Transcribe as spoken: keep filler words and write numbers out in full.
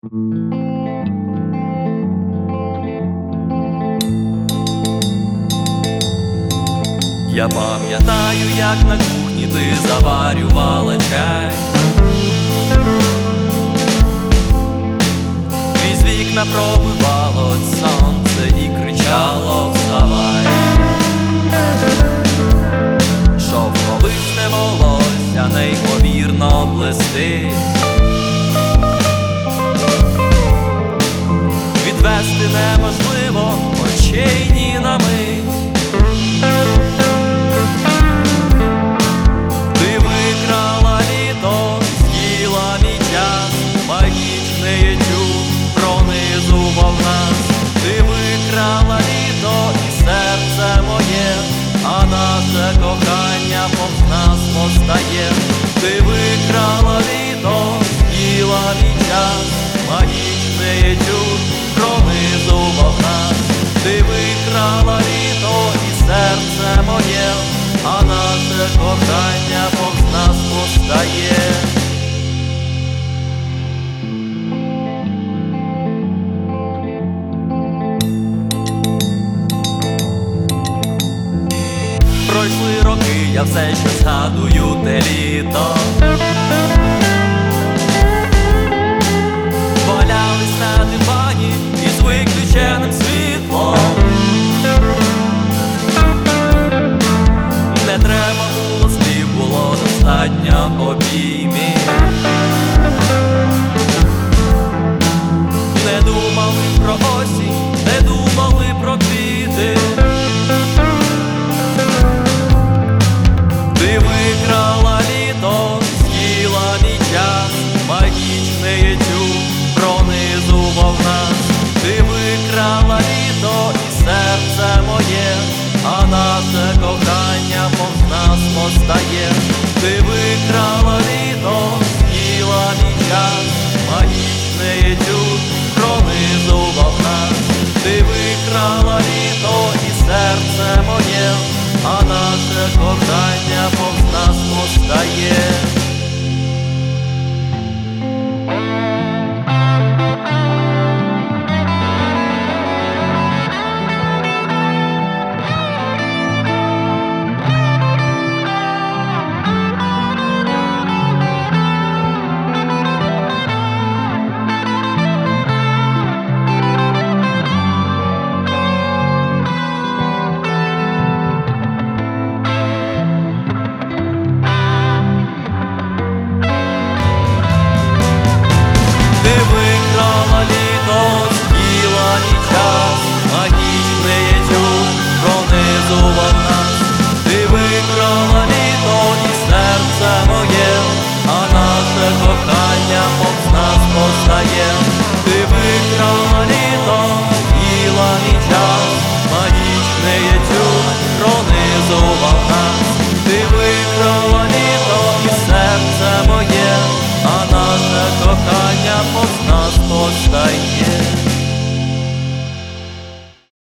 Я пам'ятаю, як на кухні ти заварювала чай, крізь вікна пробивало сонце і кричало: вставай. Шовковисне волосся неймовірно блистить, відвести неможливо очей ні на мить. Ти викрала літо, з'їла мій час, магічний етюд пронизував нас. Ти викрала літо і серце моє, а наше кохання повз нас постає. Ти викрала літо, з'їла мій час, магічний етюд пронизував нас. Ти викрала літо і серце моє, а наше кохання повз нас постає. Пройшли роки, я все ще згадую те літо.